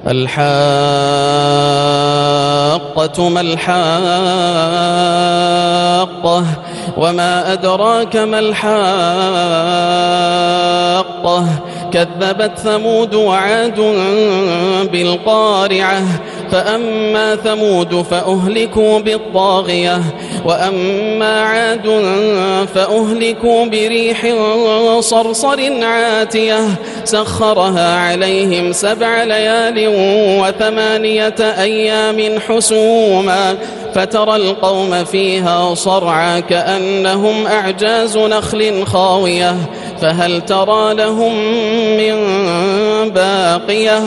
الحاقة ما الحاقة وما أدراك ما الحاقة كذبت ثمود وعاد بالقارعة فأما ثمود فأهلكوا بالطاغية وأما عاد فأهلكوا بريح صرصر عاتية سخرها عليهم 7 ليال و8 أيام حسوما فترى القوم فيها صرعى كأنهم أعجاز نخل خاوية فهل ترى لهم من باقية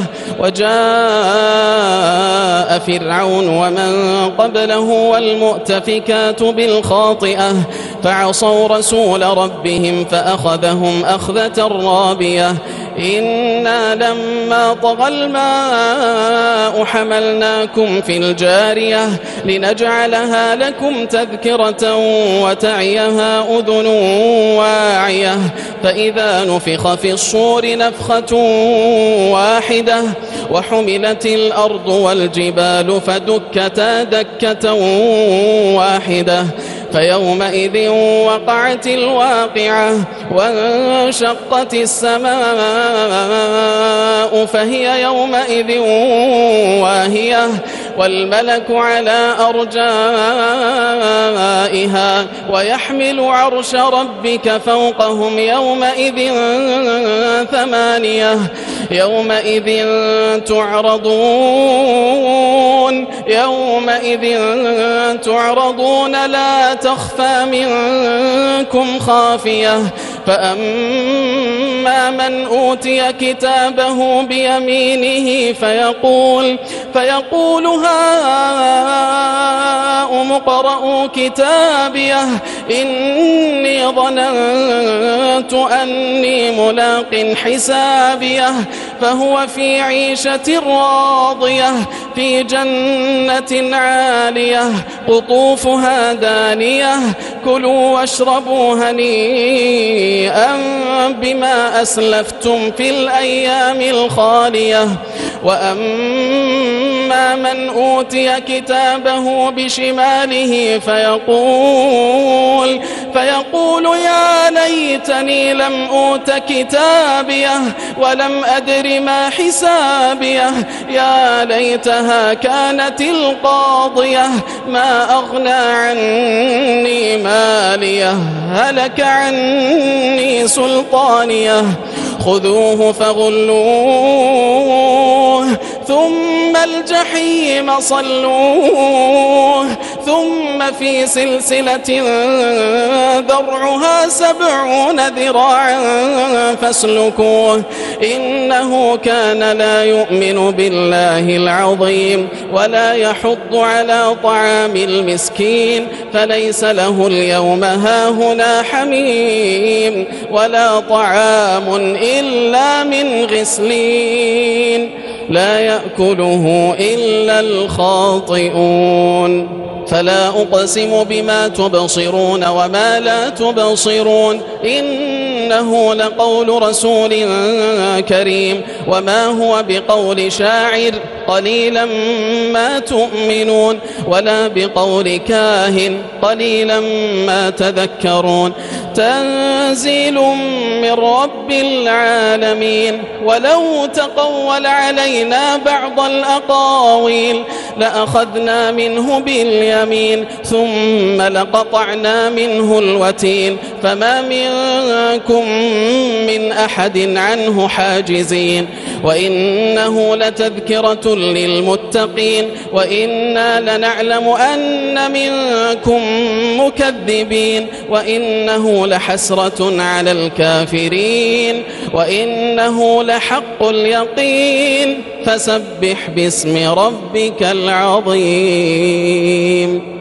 وجاء فرعون ومن قبله والمؤتفكات بالخاطئة فعصوا رسول ربهم فأخذهم أخذة رابية إنا لما طغى الماء حملناكم في الجارية لنجعلها لكم تذكرة وتعيها أذن واعية فإذا نفخ في الصور نفخة واحدة وحملت الأرض والجبال فدكتا دكة واحدة فيومئذ وقعت الواقعة وانشقت السماء فهي يومئذ واهية والملك على أرجائها ويحمل عرش ربك فوقهم يومئذ 8 يومئذ تعرضون لا تخفى منكم خافية فأما من أوتي كتابه بيمينه فيقول هاؤم اقرءوا كتابيه إني ظننت أني ملاق حسابيه فهو في عيشة راضية في جنة عالية قطوفها دانية كلوا واشربوا هنيئا بما أسلفتم في الأيام الخالية وأما من أوتي كتابه بشماله فيقول يا ليتني لم أوت كتابيه ولم أدر ما حسابيه يا ليتها كانت القاضية ما أغنى عني ماليه هلك عني سلطانيه خذوه فغلوه ثم الجحيم صلوه ثم في سلسلة ذرعها 70 ذراعا فاسلكوه إنه كان لا يؤمن بالله العظيم ولا يحض على طعام المسكين فليس له اليوم هاهنا حميم ولا طعام إلا من غسلين لا يأكله إلا الخاطئون فلا أقسم بما تبصرون وما لا تبصرون إنه لقول رسول كريم وما هو بقول شاعر قليلا ما تؤمنون ولا بقول كاهن قليلا ما تذكرون تنزيل من رب العالمين ولو تقول علينا بعض الأقاويل لأخذنا منه باليمين ثم لقطعنا منه الوتين فما منكم من أحد عنه حاجزين وإنه لتذكرة للمتقين وإنا لنعلم أن منكم مكذبين وإنه لحسرة على الكافرين وإنه لحق اليقين فسبح باسم ربك العظيم.